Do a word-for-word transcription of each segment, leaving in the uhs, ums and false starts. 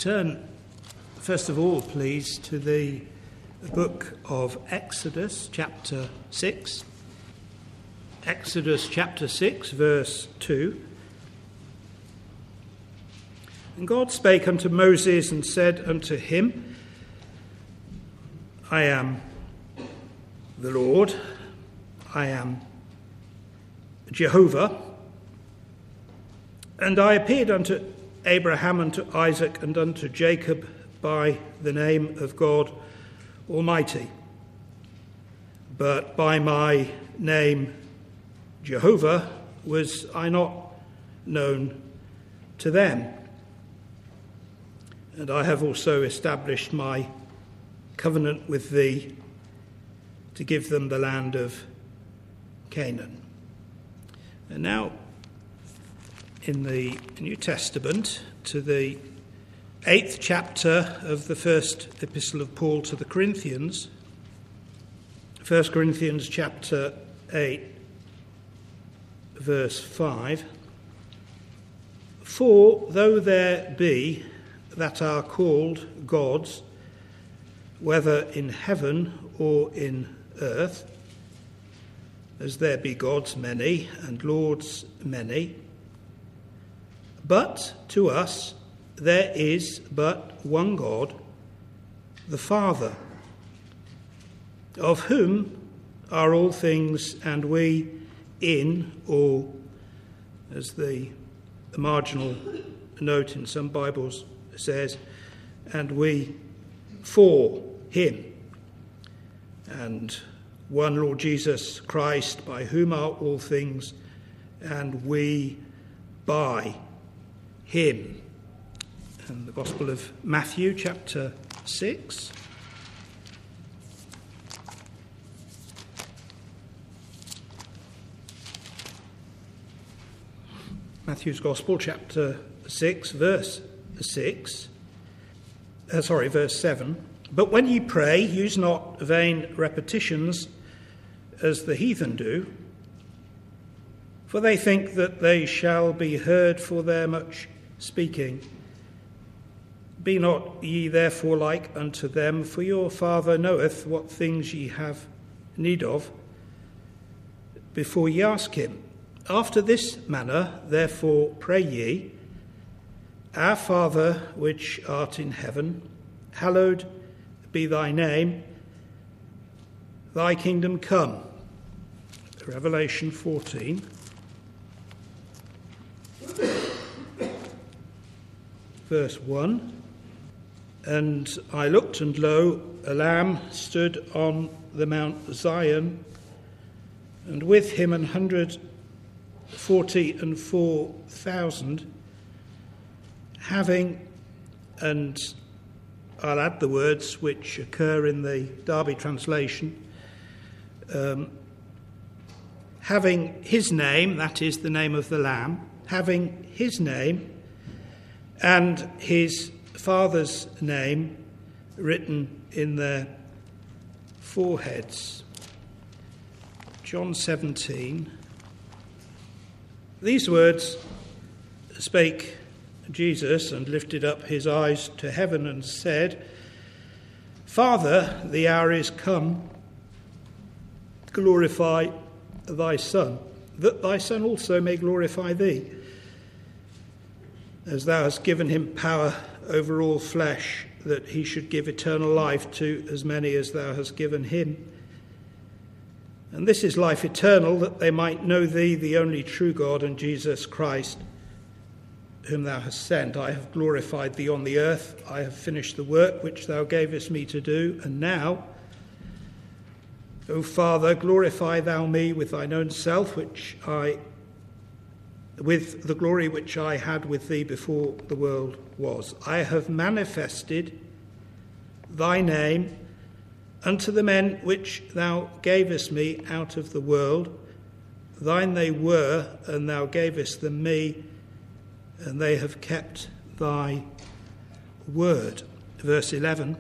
Turn, first of all, please, to the book of Exodus, chapter six. Exodus chapter six, verse two. And God spake unto Moses and said unto him, I am the Lord, I am Jehovah, and I appeared unto Abraham, unto Isaac, and unto Jacob by the name of God Almighty. But by my name Jehovah was I not known to them. And I have also established my covenant with thee to give them the land of Canaan. And now, in the New Testament, to the eighth chapter of the first epistle of Paul to the Corinthians, First Corinthians chapter eight, verse five. For though there be that are called gods, whether in heaven or in earth, as there be gods many and lords many, but to us there is but one God, the Father, of whom are all things, and we in, or as the, the marginal note in some Bibles says, and we for him, and one Lord Jesus Christ, by whom are all things, and we by him. And the Gospel of Matthew, chapter six. Matthew's Gospel, chapter six, verse six. Uh, sorry, verse seven. But when ye pray, use not vain repetitions, as the heathen do, for they think that they shall be heard for their much speaking. Be not ye therefore like unto them, for your Father knoweth what things ye have need of, before ye ask him. After this manner, therefore, pray ye, Our Father which art in heaven, hallowed be thy name, thy kingdom come. Revelation fourteen. Verse one. And I looked, and lo, a lamb stood on the Mount Zion, and with him an hundred forty and four thousand, having, and I'll add the words which occur in the Derby translation, um, having his name, that is the name of the Lamb, having his name and his Father's name written in their foreheads. John seventeen. These words spake Jesus, and lifted up his eyes to heaven and said, Father, the hour is come, glorify thy Son, that thy Son also may glorify thee, as thou hast given him power over all flesh, that he should give eternal life to as many as thou hast given him. And this is life eternal, that they might know thee, the only true God, and Jesus Christ, whom thou hast sent. I have glorified thee on the earth. I have finished the work which thou gavest me to do. And now, O Father, glorify thou me with thine own self, which I, with the glory which I had with thee before the world was. I have manifested thy name unto the men which thou gavest me out of the world. Thine they were, and thou gavest them me, and they have kept thy word. Verse eleven.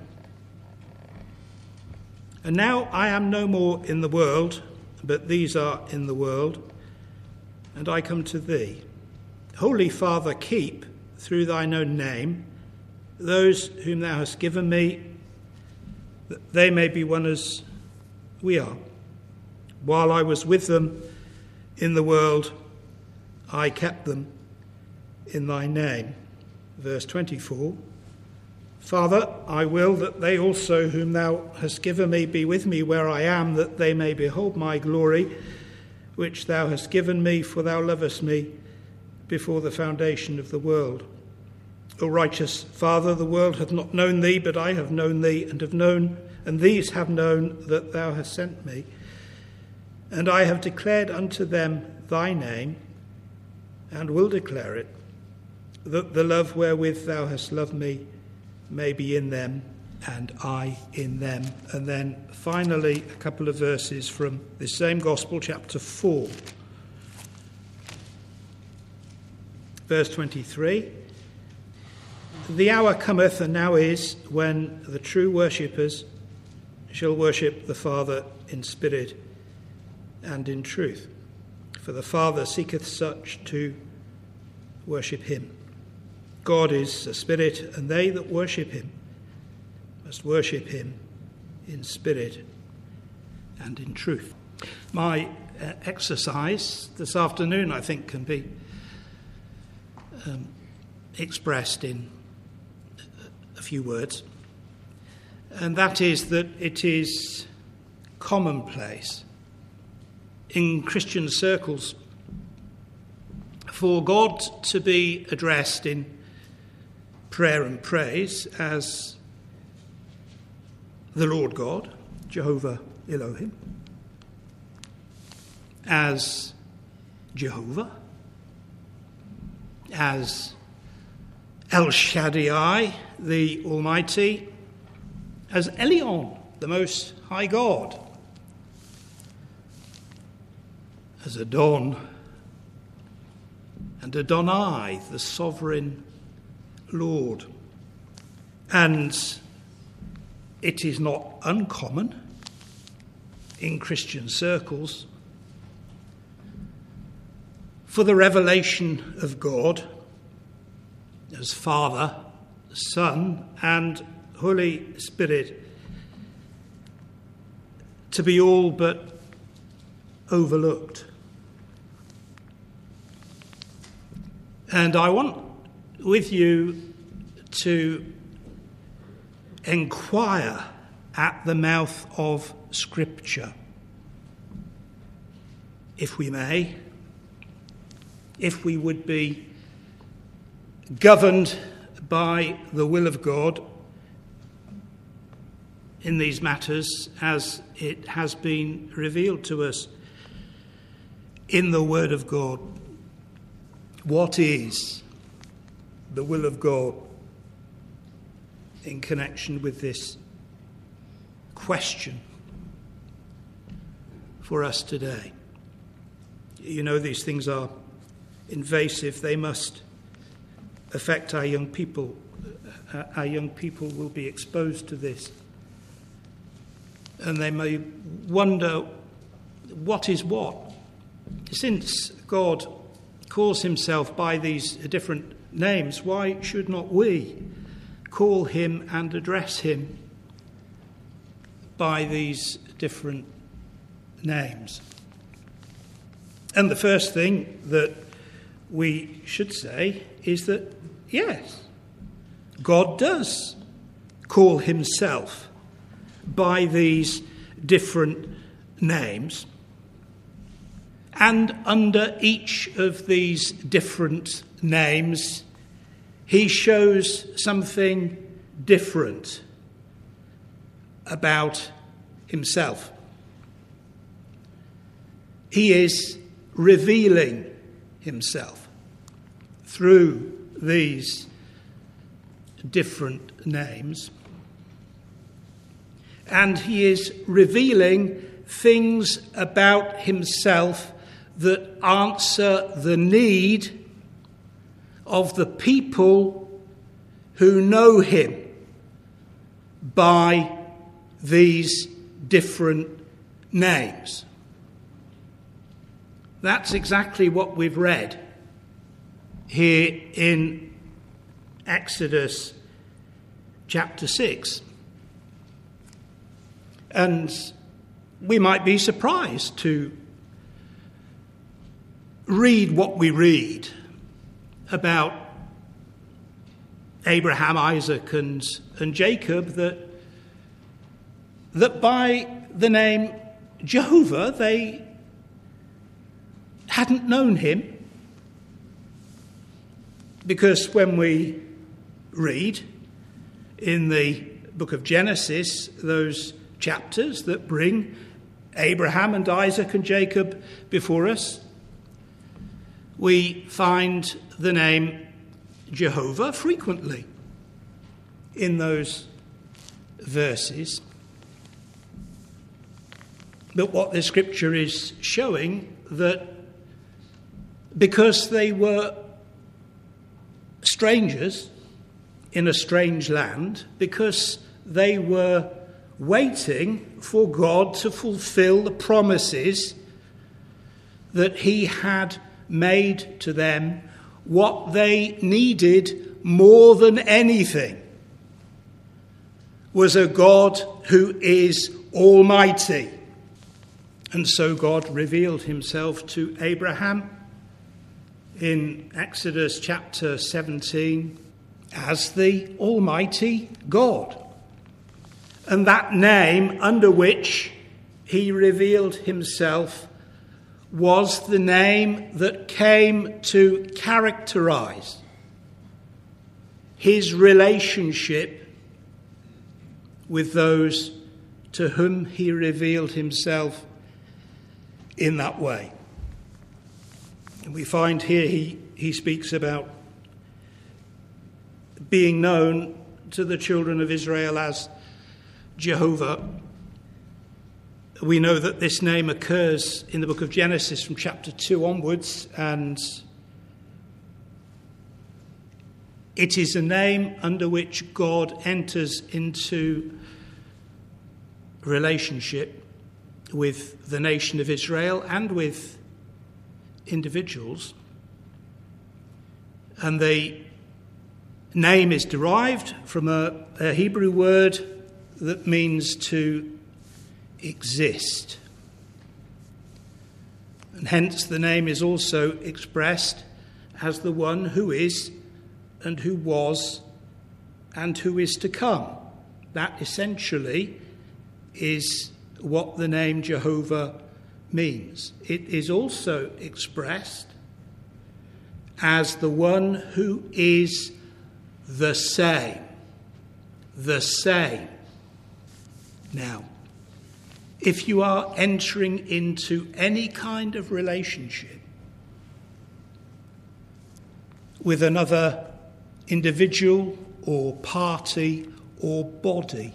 And now I am no more in the world, but these are in the world, and I come to thee. Holy Father, keep, through thine own name, those whom thou hast given me, that they may be one as we are. While I was with them in the world, I kept them in thy name. Verse twenty-four. Father, I will that they also whom thou hast given me be with me where I am, that they may behold my glory, which thou hast given me, for thou lovest me before the foundation of the world. O righteous Father, the world hath not known thee, but I have known thee, and have known, and these have known that thou hast sent me. And I have declared unto them thy name, and will declare it, that the love wherewith thou hast loved me may be in them, and I in them. And then finally, a couple of verses from this same Gospel, chapter four. Verse twenty-three. The hour cometh, and now is, when the true worshippers shall worship the Father in spirit and in truth. For the Father seeketh such to worship him. God is a spirit, and they that worship him must worship him in spirit and in truth. My uh, exercise this afternoon, I think, can be um, expressed in a few words, and that is that it is commonplace in Christian circles for God to be addressed in prayer and praise as the Lord God, Jehovah Elohim, as Jehovah, as El Shaddai, the Almighty, as Elion, the Most High God, as Adon and Adonai, the Sovereign Lord. And it is not uncommon in Christian circles for the revelation of God as Father, Son, and Holy Spirit to be all but overlooked. And I want with you to inquire at the mouth of Scripture, if we may, if we would be governed by the will of God in these matters as it has been revealed to us in the Word of God. What is the will of God in connection with this question for us today? You know, these things are invasive. They must affect our young people. Uh, our young people will be exposed to this. And they may wonder, what is what? Since God calls himself by these different names, why should not we call him and address him by these different names? And the first thing that we should say is that, yes, God does call himself by these different names. And under each of these different names, he shows something different about himself. He is revealing himself through these different names. And he is revealing things about himself that answer the need of the people who know him by these different names. That's exactly what we've read here in Exodus chapter six. And we might be surprised to read what we read about Abraham, Isaac, and, and Jacob, that, that by the name Jehovah they hadn't known him. Because when we read in the book of Genesis, those chapters that bring Abraham and Isaac and Jacob before us, we find the name Jehovah frequently in those verses. But what the scripture is showing, that because they were strangers in a strange land, because they were waiting for God to fulfill the promises that he had made to them, what they needed more than anything was a God who is almighty. And so God revealed himself to Abraham in Exodus chapter seventeen as the Almighty God. And that name under which he revealed himself was the name that came to characterize his relationship with those to whom he revealed himself in that way. And we find here he, he speaks about being known to the children of Israel as Jehovah. We know that this name occurs in the book of Genesis from chapter two onwards, and it is a name under which God enters into relationship with the nation of Israel and with individuals. And the name is derived from a, a Hebrew word that means to exist. And hence the name is also expressed as the one who is and who was and who is to come. That essentially is what the name Jehovah means. It is also expressed as the one who is the same. The same. Now, if you are entering into any kind of relationship with another individual or party or body,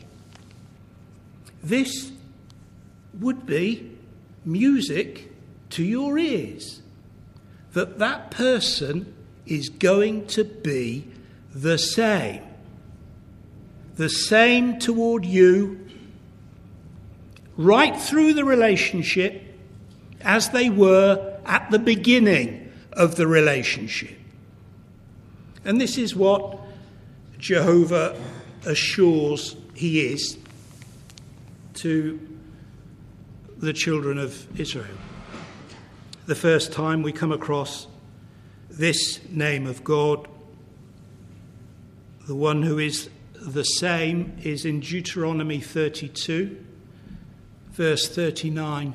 this would be music to your ears, that that person is going to be the same. The same toward you right through the relationship as they were at the beginning of the relationship. And this is what Jehovah assures he is to the children of Israel. The first time we come across this name of God, the one who is the same, is in Deuteronomy thirty-two, verse thirty-nine.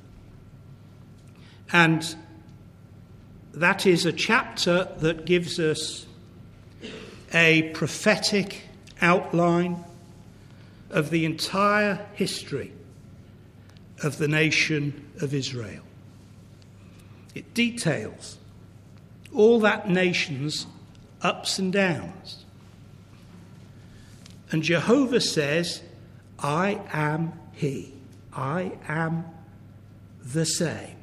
And that is a chapter that gives us a prophetic outline of the entire history of the nation of Israel. It details all that nation's ups and downs. And Jehovah says, I am he. I am the same.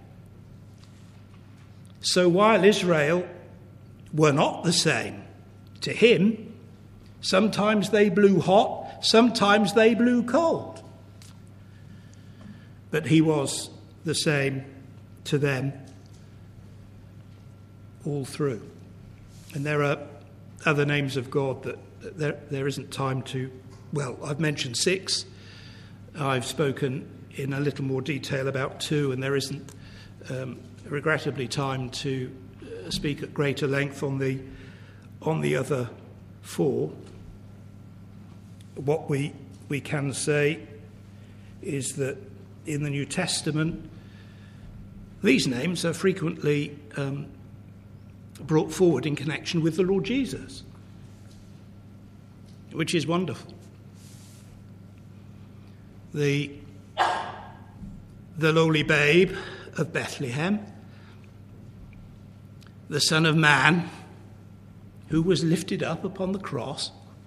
So while Israel were not the same to him, sometimes they blew hot, sometimes they blew cold. But he was the same to them all through. And there are other names of God that there, there isn't time to, well, I've mentioned six. I've spoken in a little more detail about two, and there isn't, um, regrettably, time to speak at greater length on the on the other four. What we we can say is that in the New Testament, these names are frequently um, brought forward in connection with the Lord Jesus, which is wonderful. The, the lowly babe of Bethlehem, the Son of Man, who was lifted up upon the cross,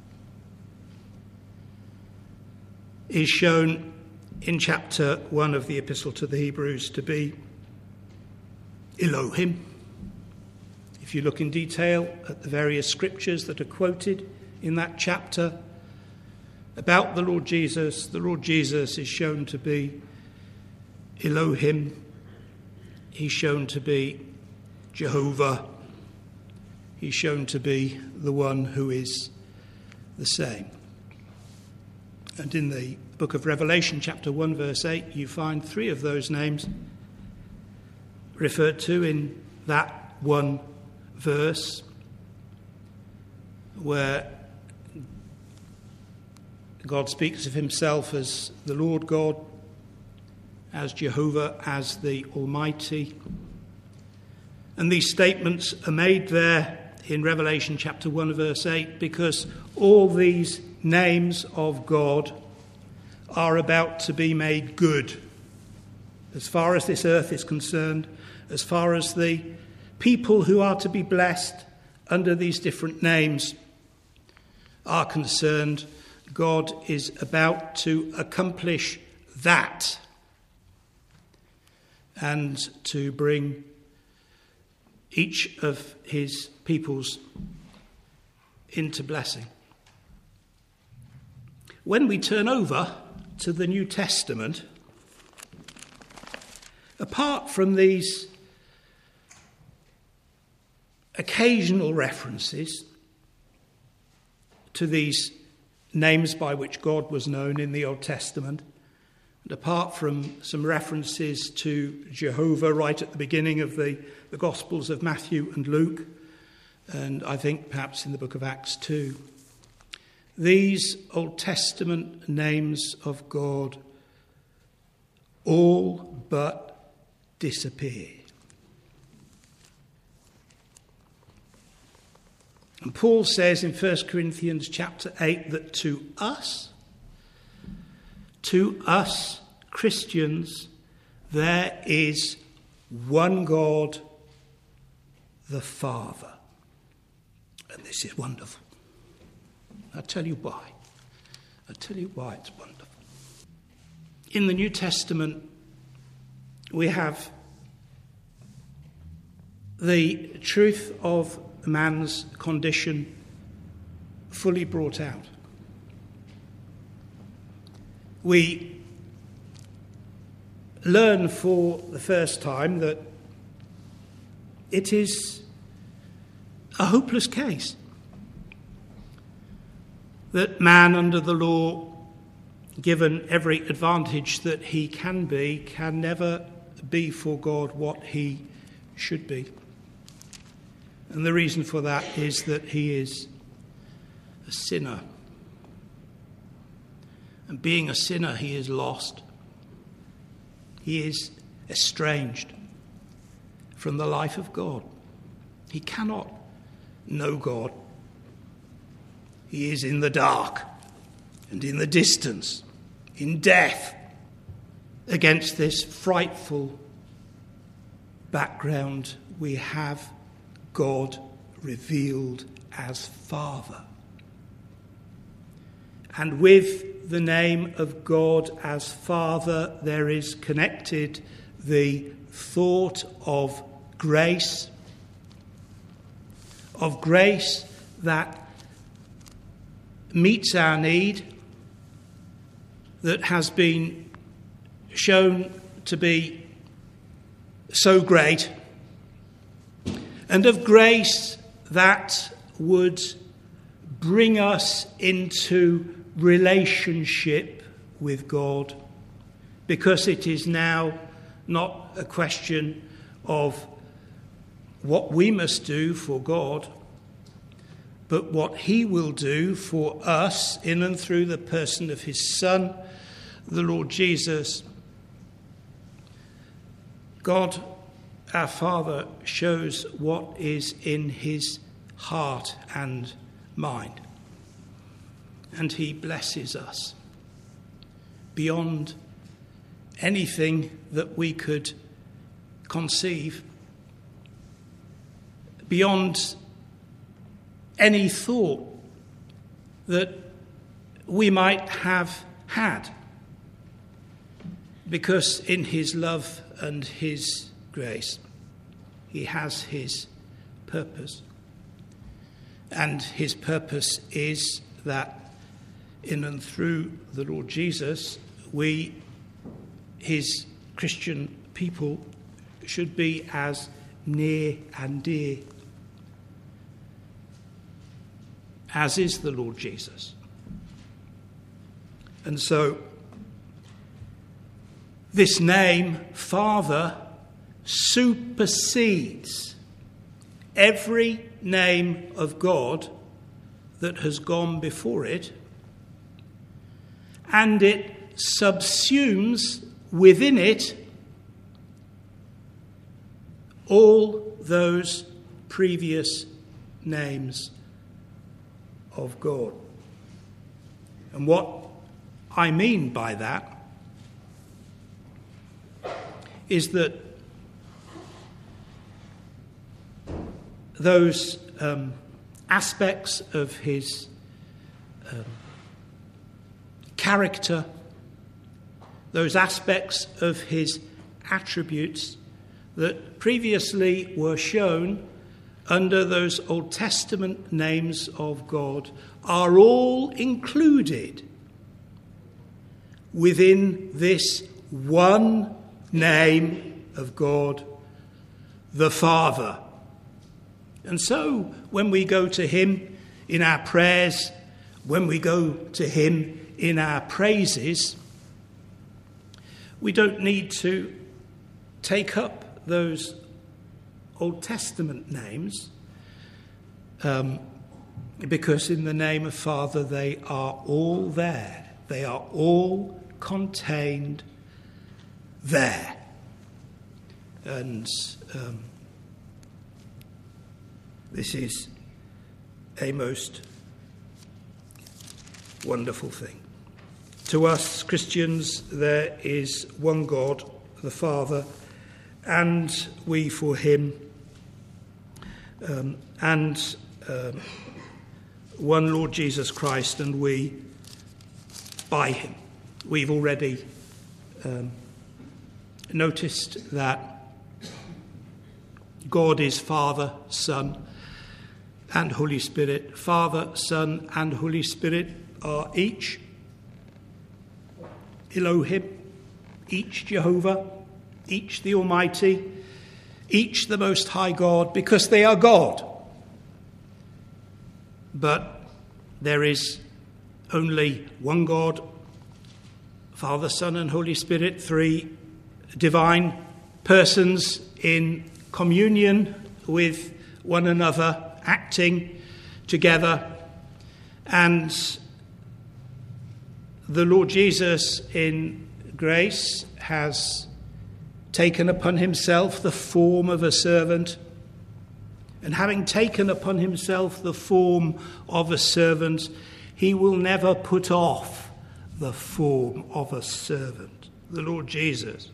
is shown in chapter one of the Epistle to the Hebrews to be Elohim. If you look in detail at the various scriptures that are quoted in that chapter about the Lord Jesus, the Lord Jesus is shown to be Elohim. He's shown to be Jehovah. He's shown to be the one who is the same. And in the book of Revelation, chapter one, verse eight, you find three of those names referred to in that one verse, where God speaks of himself as the Lord God, as Jehovah, as the Almighty. And these statements are made there in Revelation chapter one, verse eight, because all these names of God are about to be made good, as far as this earth is concerned, as far as the people who are to be blessed under these different names are concerned. God is about to accomplish that and to bring each of his peoples into blessing. When we turn over to the New Testament, apart from these occasional references to these names by which God was known in the Old Testament, and apart from some references to Jehovah right at the beginning of the, the Gospels of Matthew and Luke, and I think perhaps in the book of Acts too, these Old Testament names of God all but disappear. And Paul says in First Corinthians chapter eight that to us, to us Christians, there is one God, the Father. And this is wonderful. I'll tell you why. I'll tell you why it's wonderful. In the New Testament, we have the truth of man's condition fully brought out. We learn for the first time that it is a hopeless case, that man under the law, given every advantage that he can be, can never be for God what he should be. And the reason for that is that he is a sinner. And being a sinner, he is lost. He is estranged from the life of God. He cannot know God. He is in the dark and in the distance, in death, against this frightful background. We have God revealed as Father. And with the name of God as Father, there is connected the thought of grace, of grace that meets our need, that has been shown to be so great, and of grace that would bring us into relationship with God, because it is now not a question of what we must do for God, but what he will do for us in and through the person of his Son, the Lord Jesus. God, our Father, shows what is in his heart and mind, and he blesses us beyond anything that we could conceive, beyond any thought that we might have had, because in his love and his grace, he has his purpose. And his purpose is that in and through the Lord Jesus, we, his Christian people, should be as near and dear as is the Lord Jesus. And so this name, Father, supersedes every name of God that has gone before it, and it subsumes within it all those previous names of God. And what I mean by that is that those um, aspects of his um, character, those aspects of his attributes that previously were shown under those Old Testament names of God, are all included within this one name of God, the Father. And so when we go to him in our prayers, when we go to him in our praises, we don't need to take up those Old Testament names, um, because in the name of Father they are all there. They are all contained there. And um, this is a most wonderful thing. To us Christians, there is one God, the Father, and we for him, um, and um, one Lord Jesus Christ, and we by him. We've already um, noticed that God is Father, Son, and Holy Spirit. Father, Son, and Holy Spirit are each Elohim, each Jehovah, each the Almighty, each the Most High God, because they are God. But there is only one God, Father, Son, and Holy Spirit, three divine persons in communion with one another, acting together. And the Lord Jesus in grace has taken upon himself the form of a servant, and having taken upon himself the form of a servant, he will never put off the form of a servant. The Lord Jesus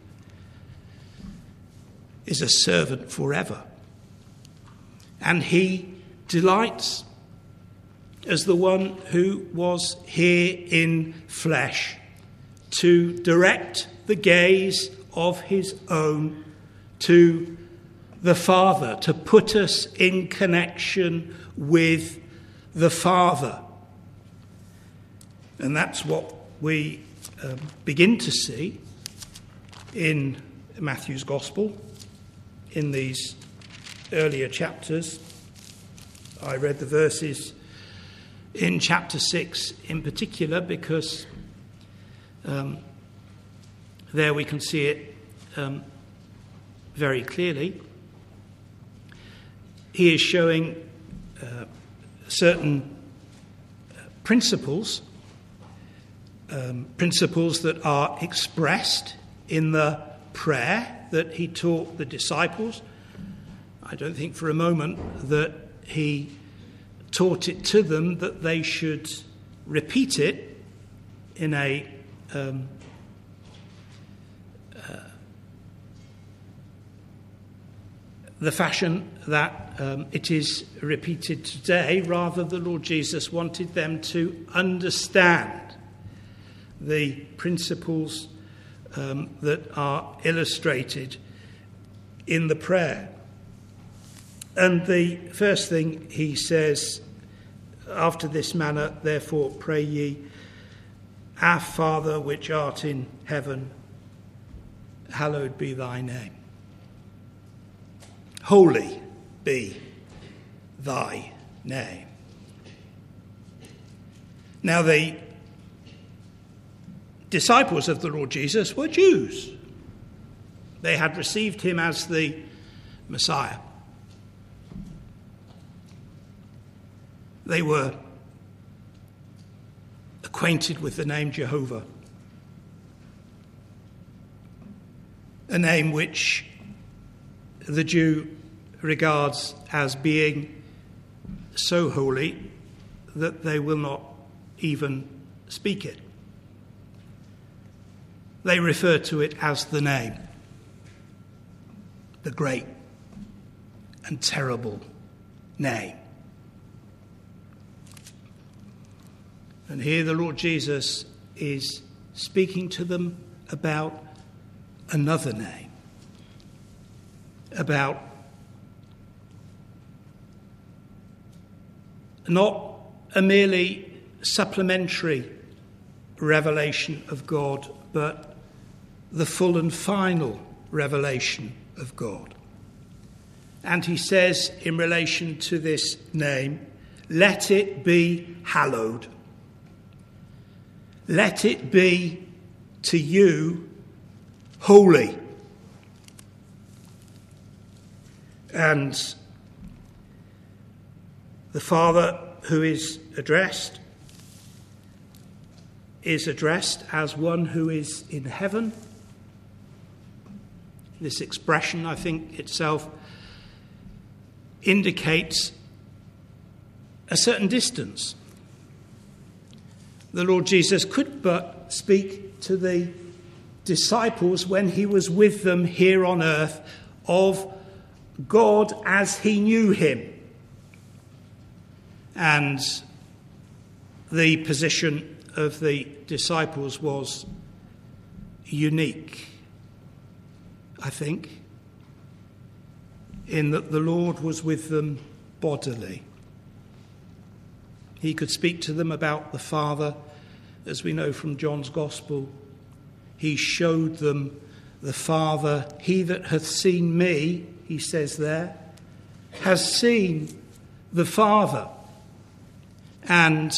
is a servant forever, and he delights as the one who was here in flesh to direct the gaze of his own to the Father, to put us in connection with the Father. And that's what we um, begin to see in Matthew's Gospel in these earlier chapters. I read the verses in chapter six in particular, because um, there we can see it um, very clearly. He is showing uh, certain principles, um, principles that are expressed in the prayer that he taught the disciples. I don't think for a moment that he taught it to them that they should repeat it in a um, uh, the fashion that um, it is repeated today. Rather, the Lord Jesus wanted them to understand the principles um, that are illustrated in the prayer. And the first thing he says, after this manner, therefore pray ye, Our Father which art in heaven, hallowed be thy name. Holy be thy name. Now the disciples of the Lord Jesus were Jews. They had received him as the Messiah. They were acquainted with the name Jehovah, a name which the Jew regards as being so holy that they will not even speak it. They refer to it as the name, the great and terrible name. And here the Lord Jesus is speaking to them about another name, about not a merely supplementary revelation of God, but the full and final revelation of God. And he says in relation to this name, let it be hallowed. Let it be to you holy. And the Father who is addressed is addressed as one who is in heaven. This expression, I think, itself indicates a certain distance. The Lord Jesus could but speak to the disciples when he was with them here on earth of God as he knew him. And the position of the disciples was unique, I think, in that the Lord was with them bodily. He could speak to them about the Father, as we know from John's Gospel. He showed them the Father. He that hath seen me, he says there, has seen the Father. And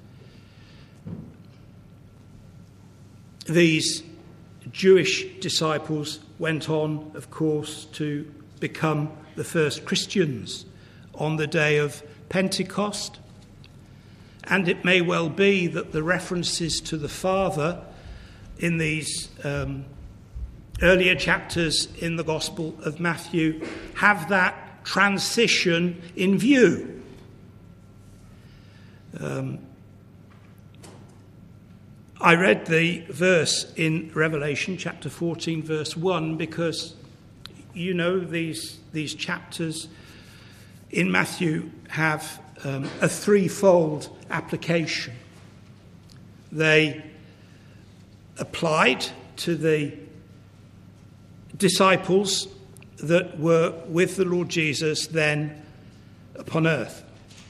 these Jewish disciples went on, of course, to become the first Christians on the day of Pentecost. And it may well be that the references to the Father in these um, earlier chapters in the Gospel of Matthew have that transition in view. Um, I read the verse in Revelation chapter fourteen, verse one, because, you know, these, these chapters in Matthew have um, a threefold application. They applied to the disciples that were with the Lord Jesus then upon earth.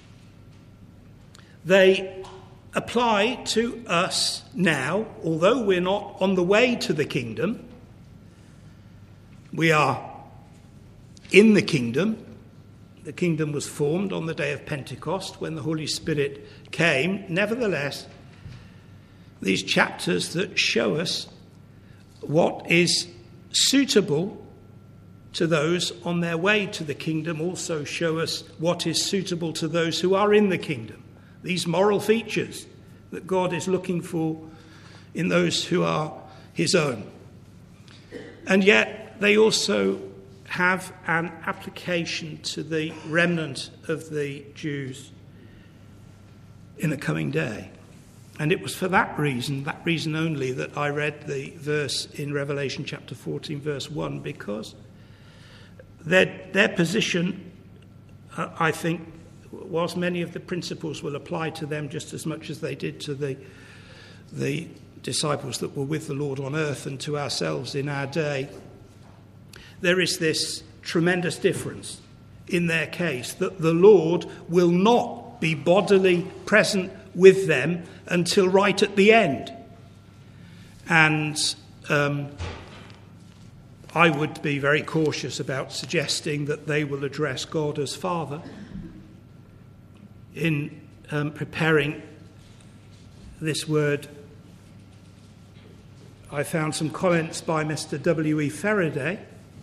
They apply to us now, although we're not on the way to the kingdom. We are in the kingdom. the kingdom was formed on the day of Pentecost when the Holy Spirit came. Nevertheless, these chapters that show us what is suitable to those on their way to the kingdom also show us what is suitable to those who are in the kingdom. These moral features that God is looking for in those who are his own. And yet they also have an application to the remnant of the Jews in the coming day. And it was for that reason, that reason only, that I read the verse in Revelation chapter fourteen, verse one, because their, their position, uh, I think, whilst many of the principles will apply to them just as much as they did to the, the disciples that were with the Lord on earth and to ourselves in our day, there is this tremendous difference in their case, that the Lord will not be bodily present with them until right at the end. And um, I would be very cautious about suggesting that they will address God as Father. In um, preparing this word, I found some comments by Mister W E Faraday,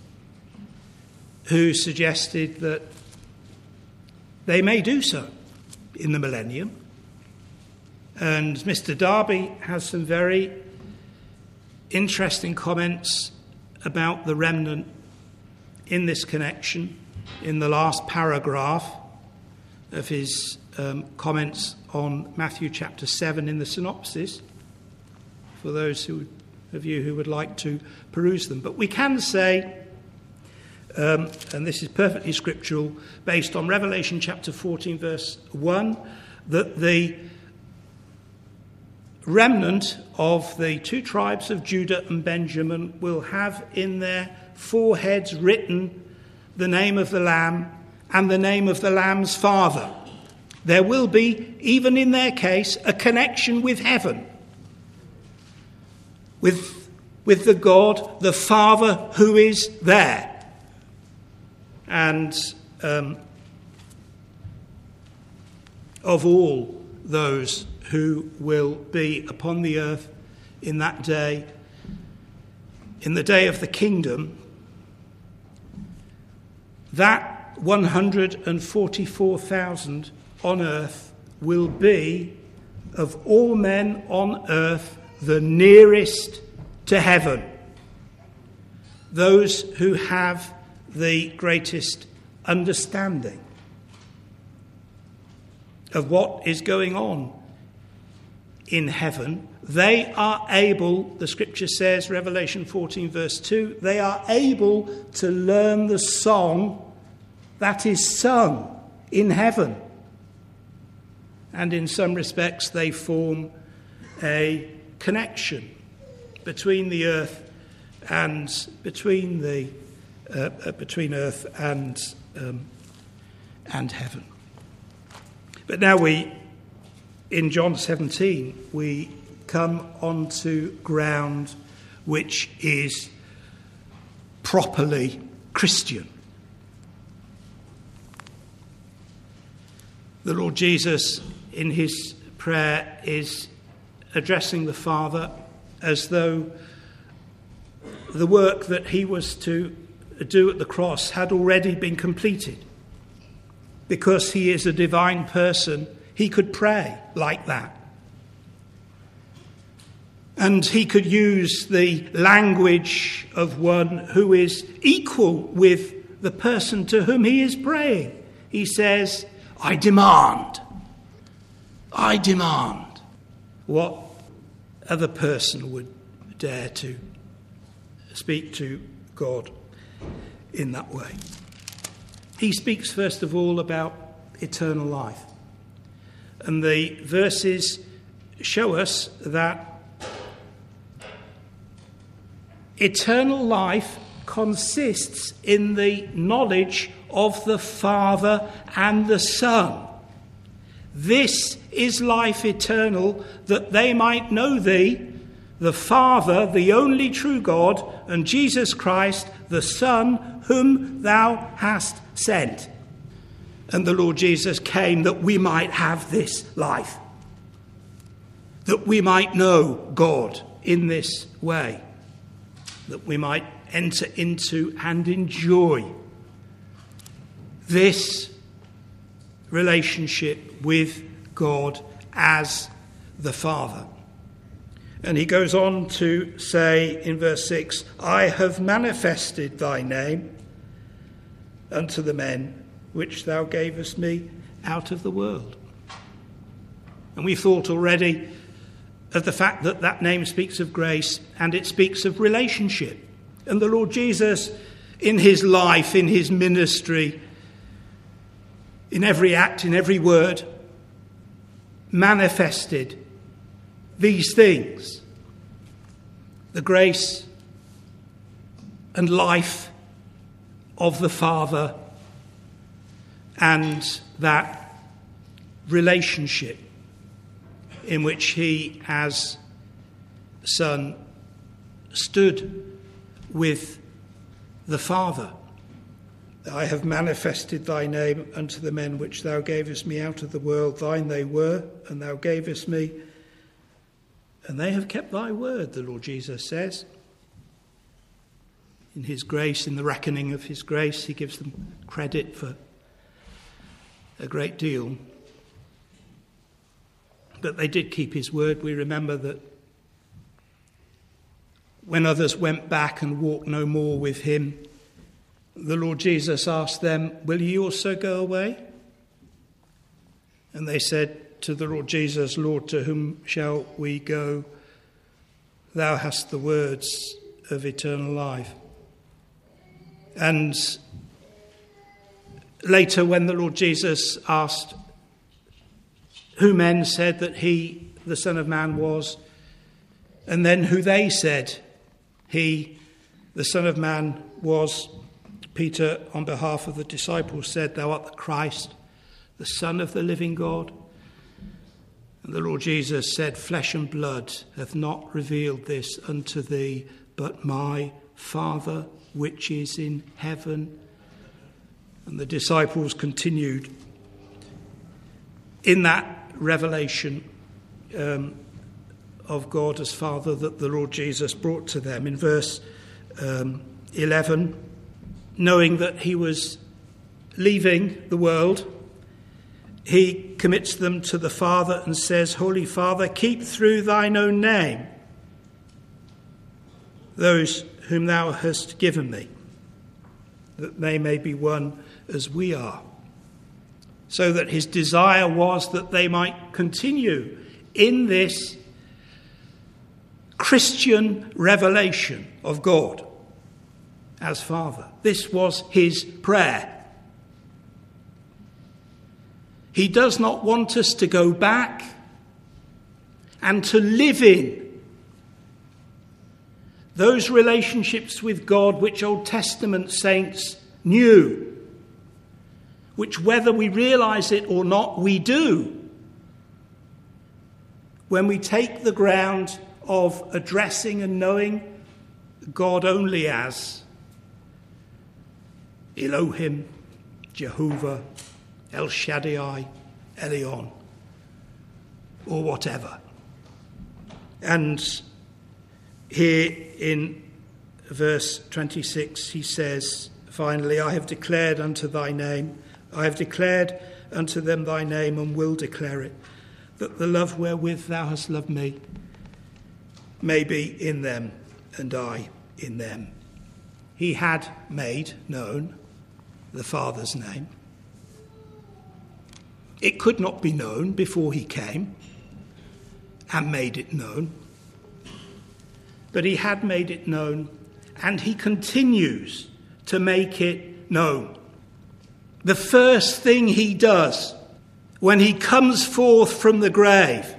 who suggested that they may do so in the millennium. And Mister Darby has some very interesting comments about the remnant in this connection in the last paragraph of his um, comments on Matthew chapter seven in the synopsis, for those who, of you who would like to peruse them. But we can say, um, and this is perfectly scriptural, based on Revelation chapter fourteen, verse one, that the remnant of the two tribes of Judah and Benjamin will have in their foreheads written the name of the Lamb and the name of the Lamb's father. There will be, even in their case, a connection with heaven, with, with the God, the Father who is there. And um, of all those who will be upon the earth in that day, in the day of the kingdom, that one hundred forty-four thousand on earth will be, of all men on earth, the nearest to heaven. Those who have the greatest understanding of what is going on in heaven, they are able, the scripture says, Revelation fourteen verse two, they are able to learn the song that is sung in heaven. And in some respects they form a connection between the earth and between the uh, uh, between earth and um, and heaven. But now we, in John seventeen, we come onto ground which is properly Christian. The Lord Jesus, in his prayer, is addressing the Father as though the work that he was to do at the cross had already been completed. Because he is a divine person, he could pray like that. And he could use the language of one who is equal with the person to whom he is praying. He says, I demand. I demand. What other person would dare to speak to God in that way? He speaks first of all about eternal life. And the verses show us that eternal life consists in the knowledge of the Father and the Son. This is life eternal, that they might know thee, the Father, the only true God, and Jesus Christ, the Son, whom thou hast sent. And the Lord Jesus came that we might have this life, that we might know God in this way, that we might enter into and enjoy this relationship with God as the Father. And he goes on to say in verse six, I have manifested thy name unto the men which thou gavest me out of the world. And we thought already of the fact that that name speaks of grace and it speaks of relationship. And the Lord Jesus, in his life, in his ministry, in every act, in every word, manifested these things: the grace and life of the Father and that relationship in which he, as Son, stood with the Father. I have manifested thy name unto the men which thou gavest me out of the world. Thine they were, and thou gavest me, and they have kept thy word, the Lord Jesus says. In his grace, in the reckoning of his grace, he gives them credit for a great deal. But they did keep his word. We remember that when others went back and walked no more with him, the Lord Jesus asked them, will ye also go away? And they said to the Lord Jesus, Lord, to whom shall we go? Thou hast the words of eternal life. And later, when the Lord Jesus asked who men said that he, the Son of Man, was, and then who they said he, the Son of Man, was, Peter, on behalf of the disciples, said, Thou art the Christ, the Son of the living God. And the Lord Jesus said, Flesh and blood hath not revealed this unto thee, but my Father which is in heaven. And the disciples continued in that revelation um, of God as Father that the Lord Jesus brought to them. In verse um, eleven, knowing that he was leaving the world, he commits them to the Father and says, Holy Father, keep through thine own name those whom thou hast given me, that they may be one as we are. So that his desire was that they might continue in this Christian revelation of God as Father. This was his prayer. He does not want us to go back and to live in those relationships with God which Old Testament saints knew, which, whether we realize it or not, we do, when we take the ground of addressing and knowing God only as Elohim, Jehovah, El Shaddai, Elion, or whatever. And here in verse twenty-six, he says, finally, I have declared unto thy name, I have declared unto them thy name, and will declare it, that the love wherewith thou hast loved me may be in them, and I in them. He had made known the Father's name. It could not be known before he came and made it known. But he had made it known, and he continues to make it known. The first thing he does when he comes forth from the grave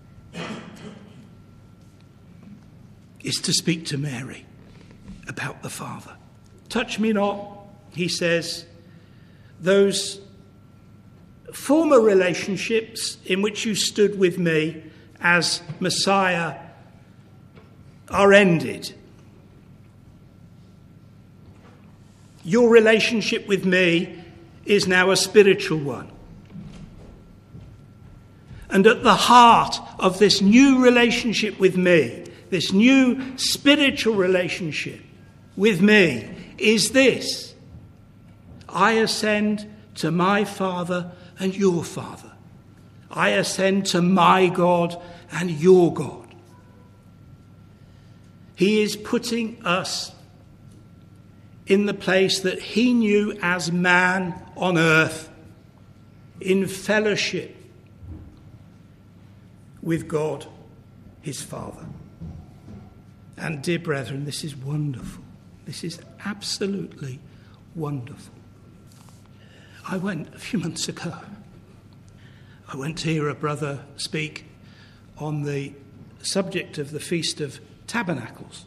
is to speak to Mary about the Father. Touch me not, he says, those former relationships in which you stood with me as Messiah are ended. Your relationship with me is now a spiritual one. And at the heart of this new relationship with me, this new spiritual relationship with me, is this: I ascend to my Father and your Father. I ascend to my God and your God. He is putting us in the place that he knew as man on earth, in fellowship with God, his Father. And dear brethren, this is wonderful. This is absolutely wonderful. I went a few months ago. I went to hear a brother speak on the subject of the Feast of Tabernacles.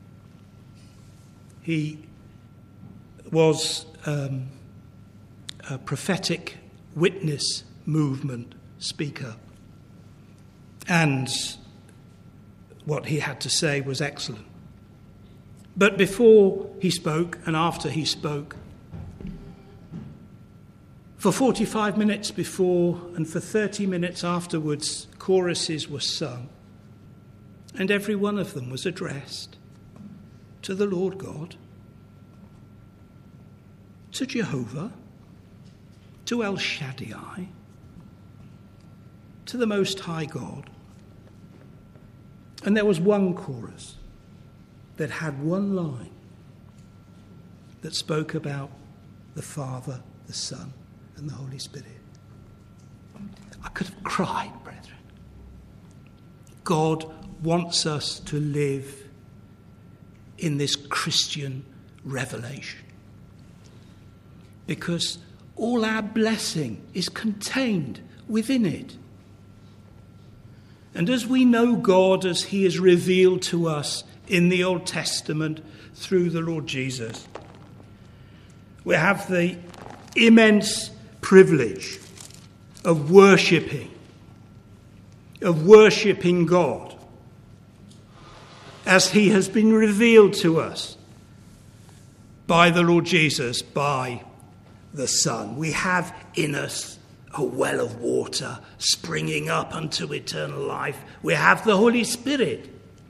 He was um, a prophetic witness movement speaker. And what he had to say was excellent. But before he spoke and after he spoke, for forty-five minutes before and for thirty minutes afterwards, choruses were sung. And every one of them was addressed to the Lord God, to Jehovah, to El Shaddai, to the Most High God. And there was one chorus that had one line that spoke about the Father, the Son, and the Holy Spirit. I could have cried, brethren. God wants us to live in this Christian revelation, because all our blessing is contained within it. And as we know God as he is revealed to us in the Old Testament through the Lord Jesus, we have the immense privilege of worshipping, of worshipping God as he has been revealed to us by the Lord Jesus, by the Son. We have in us a well of water springing up unto eternal life. We have the Holy Spirit.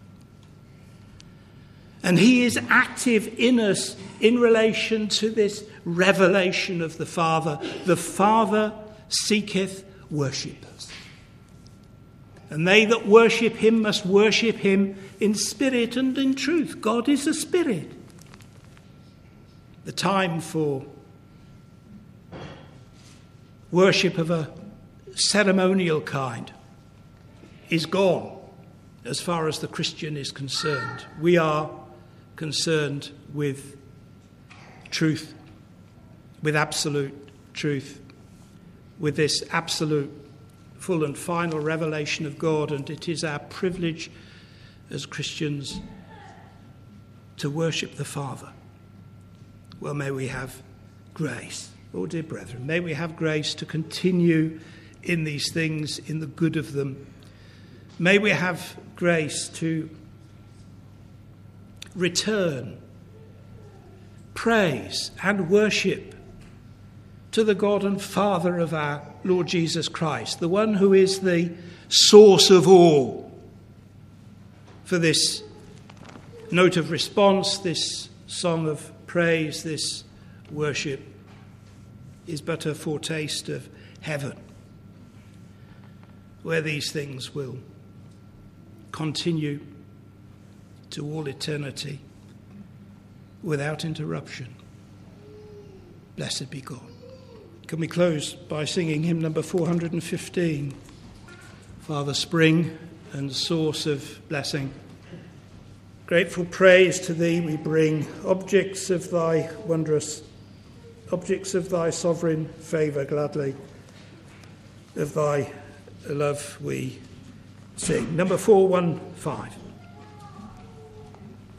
And he is active in us in relation to this revelation of the Father. The Father seeketh worshippers. And they that worship him must worship him in spirit and in truth. God is a spirit. The time for worship of a ceremonial kind is gone as far as the Christian is concerned. We are concerned with truth, with absolute truth, with this absolute, full and final revelation of God, and it is our privilege as Christians to worship the Father. Well, may we have grace. Oh, dear brethren, may we have grace to continue in these things, in the good of them. May we have grace to return praise and worship to the God and Father of our Lord Jesus Christ, the one who is the source of all. For this note of response, this song of praise, this worship is but a foretaste of heaven, where these things will continue to all eternity without interruption. Blessed be God. Can we close by singing hymn number four hundred fifteen, Father, Spring and Source of Blessing. Grateful praise to thee we bring, objects of thy wondrous, objects of thy sovereign favour gladly, of thy love we sing. Number four one five.